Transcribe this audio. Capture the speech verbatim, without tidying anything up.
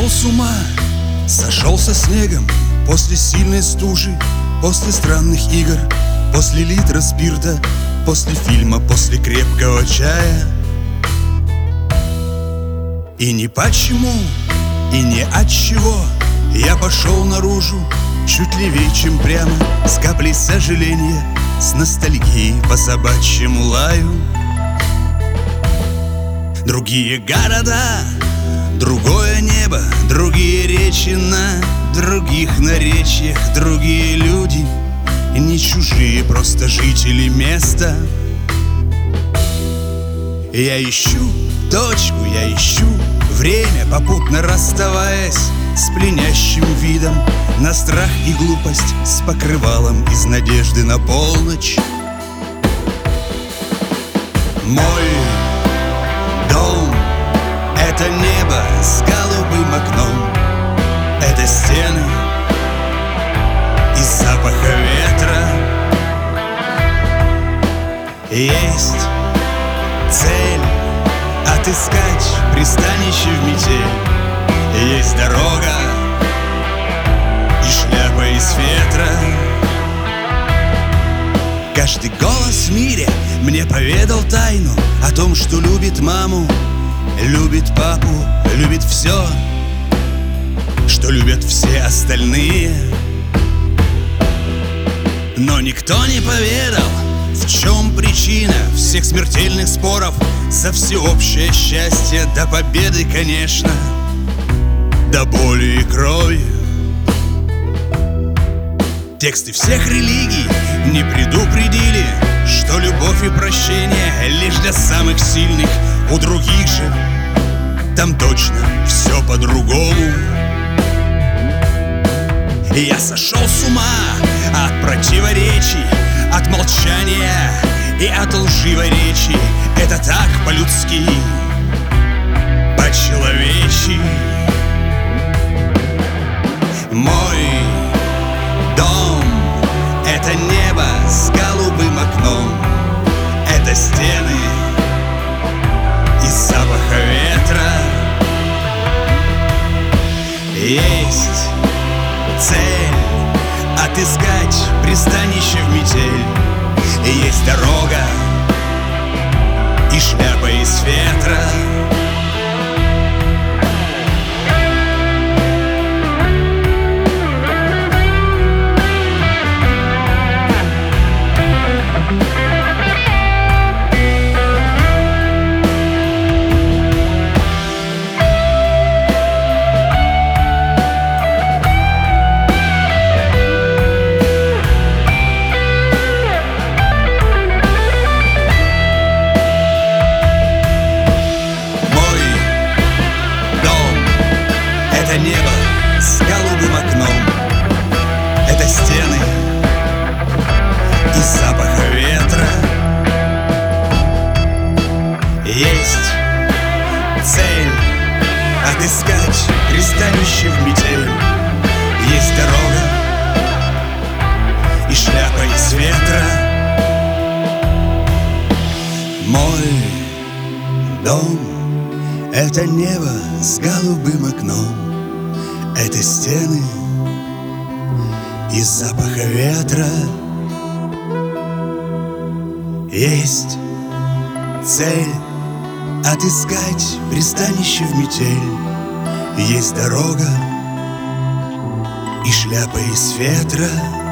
сошел с ума, сошел со снегом после сильной стужи, после странных игр, после литра спирта, после фильма, после крепкого чая. И ни почему, и ни от чего я пошел наружу чуть левее, чем прямо, с каплей сожаления, с ностальгией по собачьему лаю. Другие города, другое небо, другие речи на других наречиях, другие люди, не чужие, просто жители места. Я ищу точку, я ищу время, попутно расставаясь с пленящим видом на страх и глупость, с покрывалом из надежды на полночь. Мой дом — это небо с голубым окном, это стены из запаха ветра. Есть цель — отыскать пристанище в метель. Есть дорога и шляпа из фетра. Каждый голос в мире мне поведал тайну о том, что любит маму, любит папу, любит все, что любят все остальные. Но никто не поведал, в чем причина всех смертельных споров за всеобщее счастье, до победы, конечно, до боли и крови. Тексты всех религий не предупредили, что любовь и прощение лишь для самых сильных. У других же там точно все по-другому. И я сошел с ума от противоречий, от молчания и от лживой речи. Это так по-людски, по-человечи. Мой дом — это небо с голубым окном, это стены из запаха ветра. Есть цель — отыскать пристанище в метель. Есть дорога и шляпа из фетра. Это небо с голубым окном, это стены из запаха ветра. Есть цель — отыскать пристанище в метель. Есть дорога и шляпа из ветра. Мой дом — это небо с голубым окном, это стены из запаха ветра. Есть цель — отыскать пристанище в метель. Есть дорога и шляпа из ветра.